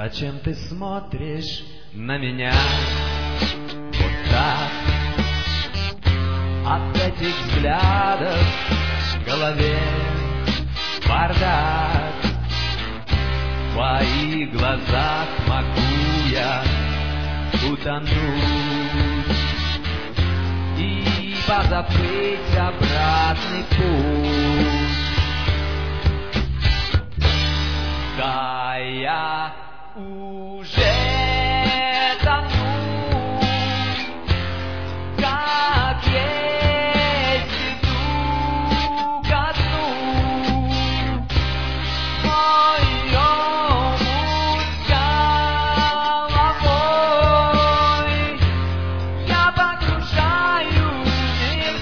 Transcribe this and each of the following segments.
Зачем ты смотришь на меня вот так? От этих взглядов в голове бардак. В твоих глазах могу я утонуть и позабыть обратный путь. Да, я уже тону, как есть иду ко дну. Моем с головой я погружаюсь в мир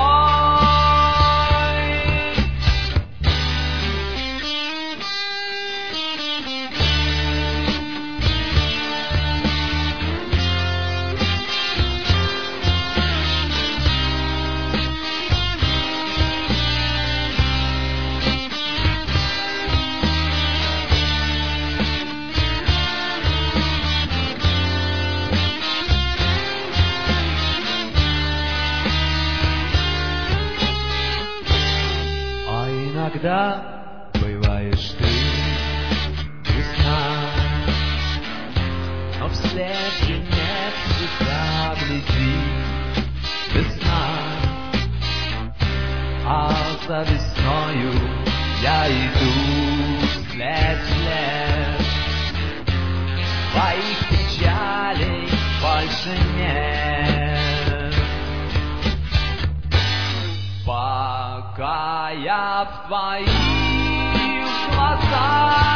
Иногда бываешь ты грустна, но вслед нет всегда гляди весна. А за весною я иду вслед. Твоих печалей больше нет. Пока я в твоих глазах